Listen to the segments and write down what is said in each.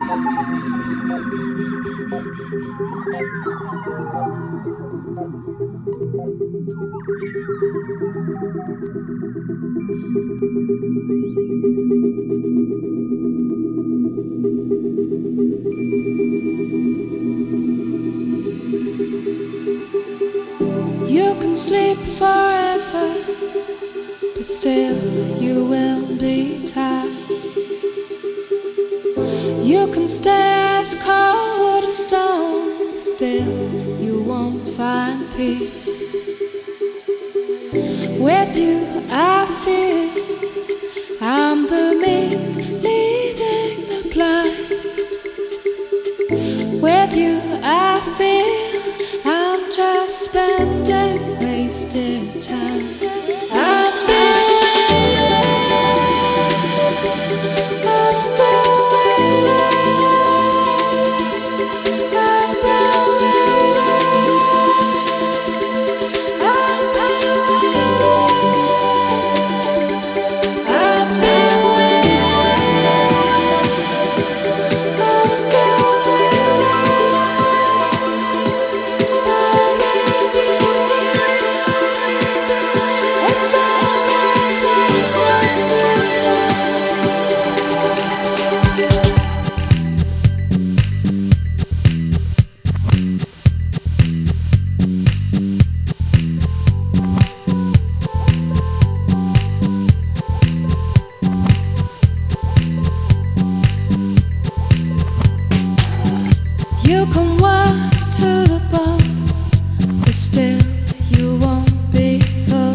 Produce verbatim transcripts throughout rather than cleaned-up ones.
You can sleep forever, but still you will be tired. You can stay as cold as stone, but still you won't find peace. With you I feel I'm the meek leading the blind. With you I feel I'm just spending wasted time. I've been waiting, I'm still staying. I've been waiting, I've been waiting, I've been waiting, I'm still staying. You can walk to the bone, but still you won't be full.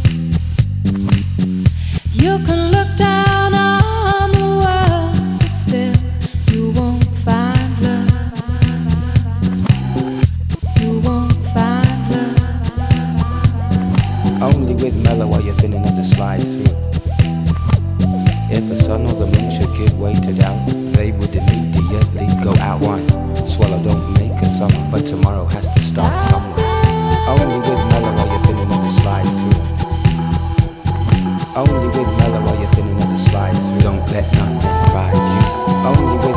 You can look down on the world, but still you won't find love. You won't find love. Only with mellow while you're thin enough to slide through. If the sun or the moon should give way to doubt, they would immediately go out one. Swallow don't make a summer, but tomorrow has to start somewhere. Only with mellow while you're thin enough to slide through. Only with mellow while you're thin enough to slide through. Don't let nothing ride you. Only with